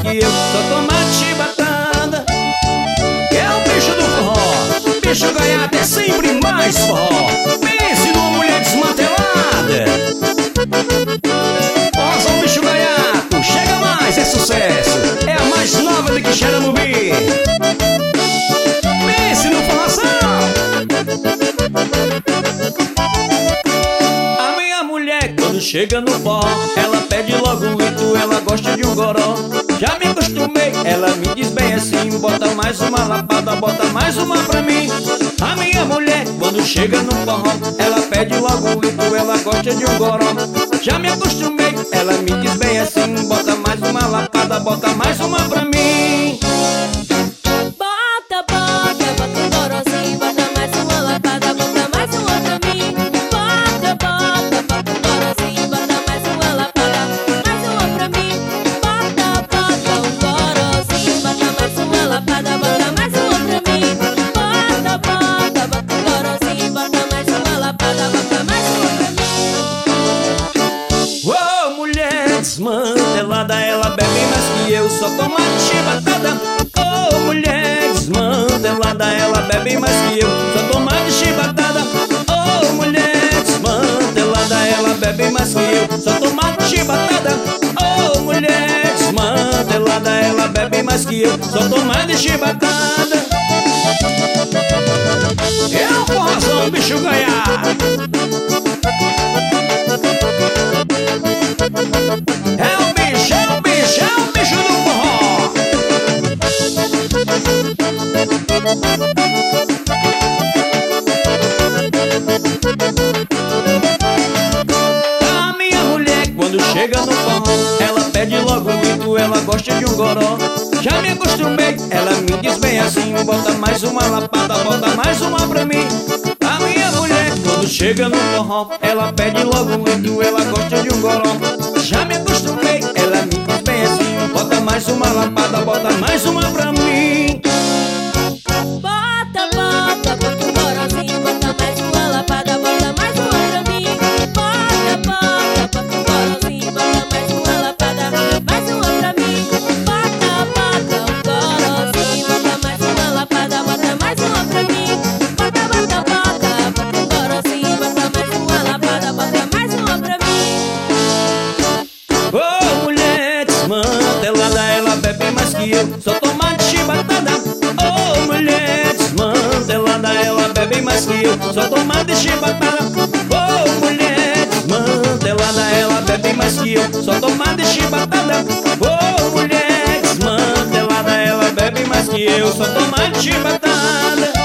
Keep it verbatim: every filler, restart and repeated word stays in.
que eu, só toma de chibatada. É o bicho do forró, bicho gaiato é sempre mais forró. Pense numa mulher desmantelada. Forrozão bicho gaiato, chega mais, é sucesso. É a mais nova do que Xeramubim. Pense no forrozão. A minha mulher quando chega no forró, ela pede logo um litro, ela gosta de um goró. Já me acostumei, ela me diz bem assim: bota mais uma lapada, bota mais uma pra mim. A minha mulher quando chega no forró, ela pede logo um litro, ela gosta de um goró. Já me acostumei, ela me diz bem assim: bota mais uma lapada, bota mais uma pra mim. Bota, bota, bota um gorozinho, bota mais uma lapada, bota mais uma pra mim. Bota, bota, bota um gorozinho, bota mais uma lapada, mais uma pra mim. Bota, bota um gorozinho, bota mais uma lapada, bota mais uma pra mim. Bota, bota, bota um gorozinho, bota mais uma lapada, bota mais uma pra mim. Ô, mulher desmantelada, ela bebe mais que eu, só toma de chibatada. Ô, mulher desmantelada, ela bebe mais que eu, só toma de chibatada. Ô, mulher desmantelada, ela bebe mais que eu, só toma de chibatada. Ô, mulher desmantelada, ela bebe mais que eu, só toma de chibatada. É o forrozão bicho gaiato. É o bicho, é o bicho, é o bicho do forró. A minha mulher quando chega no forró, ela pede logo um litro, ela gosta de um goró. Já me acostumei, ela me diz bem assim: bota mais uma lapada, bota mais uma pra mim. A minha mulher quando chega no forró, ela pede logo um litro, ela gosta de um goró. Já me acostumei, ela me diz bem assim: bota mais uma lapada, bota mais uma pra mim. Bota, bota, bota um gorozinho, bota mais uma lapada, bota mais uma pra mim. Bota, bota, bota um gorozinho, bota mais uma lapada, mais uma pra mim. Bota, bota um gorozinho, bota mais uma lapada, bota mais uma pra mim. Bota, bota, bota, bota um gorozinho, bota mais uma lapada, bota mais uma pra mim. Ô, mulher desmantelada, ela bebe mais que eu, só toma de chibatada. Ô, mulher desmantelada, ela bebe mais que eu, só toma de chibatada. Ô, mulher desmantelada, ela bebe mais que eu, só toma de chibatada. Ô, mulher desmantelada, ela bebe mais que eu, só toma de chibatada.